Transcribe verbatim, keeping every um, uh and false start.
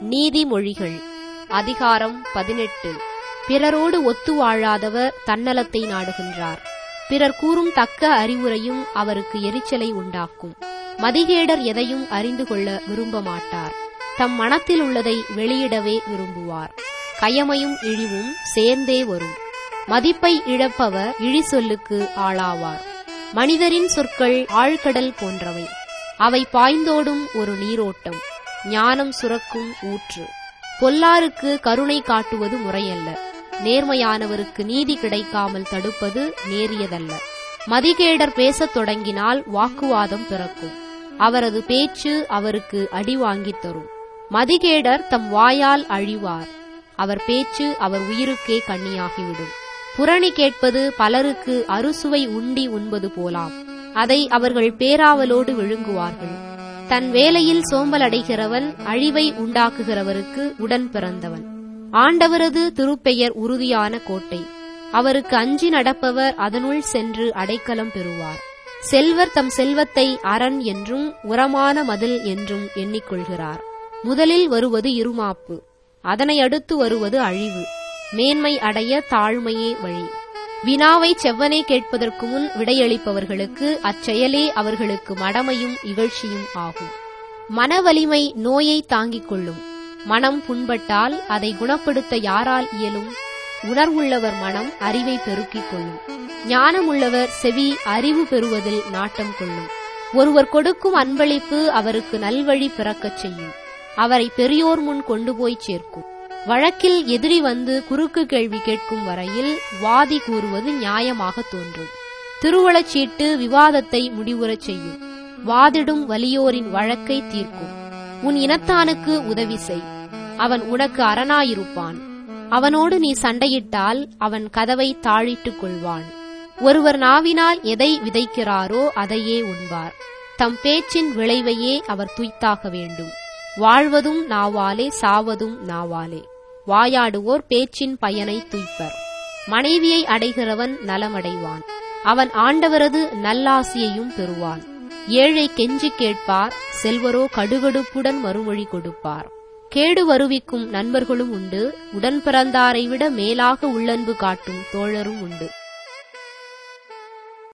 நீதிமொழிகள் அதிகாரம் பதினெட்டு. பிறரோடு ஒத்து வாழாதவர் தன்னலத்தை நாடுகின்றார். பிறர் கூறும் தக்க அறிவுரையும் அவருக்கு எரிச்சலை உண்டாக்கும். மதிகேடர் எதையும் அறிந்து கொள்ள விரும்ப மாட்டார். தம் மனத்தில் உள்ளதை வெளியிடவே விரும்புவார். கயமையும் இழிவும் சேர்ந்தே வரும். மதிப்பை இழப்பவர் இழி சொல்லுக்கு ஆளாவார். மனிதரின் சொற்கள் ஆழ்கடல் போன்றவை. அவை பாய்ந்தோடும் ஒரு நீரோட்டம். ஞானம் சுரக்கும் ஊற்று. பொல்லாருக்கு கருணை காட்டுவது முறையல்ல. நேர்மையானவருக்கு நீதி கிடைக்காமல் தடுப்பது நேரியதல்ல. மதிகேடர் பேசத் தொடங்கினால் வாக்குவாதம் பிறக்கும். அவரது பேச்சு அவருக்கு அடி வாங்கித் தரும். மதிகேடர் தம் வாயால் அழிவார். அவர் பேச்சு அவர் உயிருக்கே கண்ணியாகிவிடும். புரணி கேட்பது பலருக்கு அறுசுவை உண்டி உண்பது போலாம். அதை அவர்கள் பேராவலோடு விழுங்குவார்கள். தன் வேலையில் சோம்பலடைகிறவன் அழிவை உண்டாக்குகிறவருக்கு உடன் பிறந்தவன். ஆண்டவரது திருப்பெயர் உறுதியான கோட்டை. அவருக்கு அஞ்சி நடப்பவர் அதனுள் சென்று அடைக்கலம் பெறுவார். செல்வர் தம் செல்வத்தை அரண் என்றும் உரமான மதில் என்றும் எண்ணிக்கொள்கிறார். முதலில் வருவது இருமாப்பு, அதனை அடுத்து வருவது அழிவு. மேன்மை அடைய தாழ்மையே வழி. வினாவை செவ்வனே கேட்பதற்கு முன் விடையளிப்பவர்களுக்கு அச்செயலே அவர்களுக்கு மடமையும் இகழ்ச்சியும் ஆகும். மனவலிமை நோயை தாங்கிக் கொள்ளும். மனம் புண்பட்டால் அதை குணப்படுத்த யாரால் இயலும்? உணர்வுள்ளவர் மனம் அறிவை பெருக்கிக் கொள்ளும். ஞானமுள்ளவர் செவி அறிவு பெறுவதில் நாட்டம் கொள்ளும். ஒருவர் கொடுக்கும் அன்பளிப்பு அவருக்கு நல்வழி பிறக்கச் செய்யும். அவரை பெரியோர் முன் கொண்டு போய் சேர்க்கும். வழக்கில் எதிரி வந்து குறுக்கு கேள்வி கேட்கும் வரையில் வாதி கூறுவது நியாயமாக தோன்றும். திருவளச்சீட்டு விவாதத்தை முடிவுறச் செய்யும். வாதிடும் வலியோரின் வழக்கை தீர்க்கும். உன் இனத்தானுக்கு உதவி செய், அவன் உனக்கு அரணாயிருப்பான். அவனோடு நீ சண்டையிட்டால் அவன் கதவை தாழிட்டுக் கொள்வான். ஒருவர் நாவினால் எதை விதைக்கிறாரோ அதையே உண்பார். தம் பேச்சின் விளைவையே அவர் துய்த்தாக வேண்டும். வாழ்வதும் நாவாலே, சாவதும் நாவாலே. வாயாடுவோர் பேச்சின் பயனை துய்ப்பர். மனைவியை அடைகிறவன் நலமடைவான். அவன் ஆண்டவரது நல்லாசியையும் பெறுவான். ஏழை கெஞ்சி கேட்பார், செல்வரோ கடுகடுப்புடன் மறுமொழி கொடுப்பார். கேடு வருவிக்கும் நண்பர்களும் உண்டு, உடன் பிறந்தாரை விட மேலாக உள்ளன்பு காட்டும் தோழரும் உண்டு.